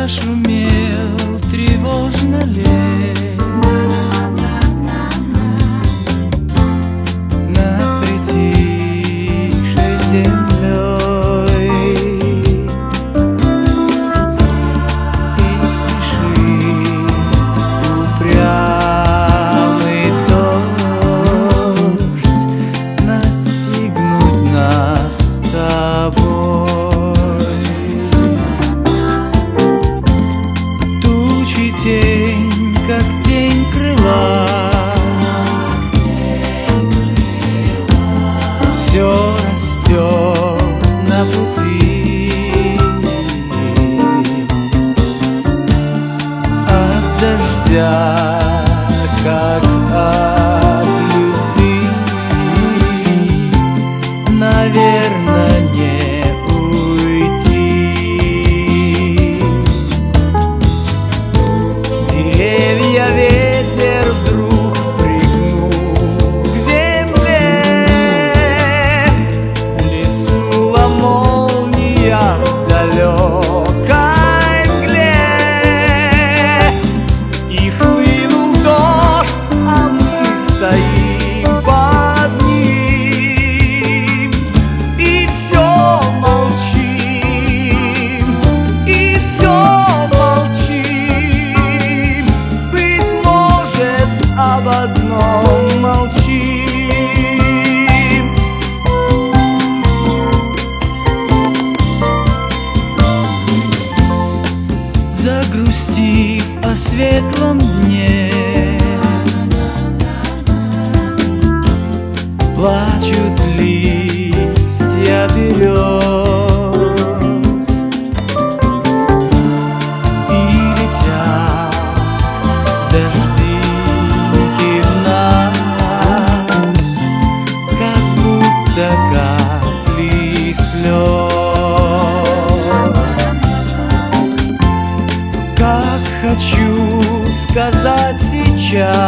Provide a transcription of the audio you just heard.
Зашумел тревожно лес над притихшей землей, и спешит упрямый дождь настигнуть нас с тобой. Тень, как тень крыла, все растет на пути от дождя, как от любви, наверное, не уйти. Ветер вдруг пригнул к земле, блеснула молния в далекой мгле, и хлынул дождь, а мы стоим под ним, и все молчим, и все об одном молчим. Загрустив о светлом дне, плачут листья берез и летят дожди капли слез. Как хочу сказать сейчас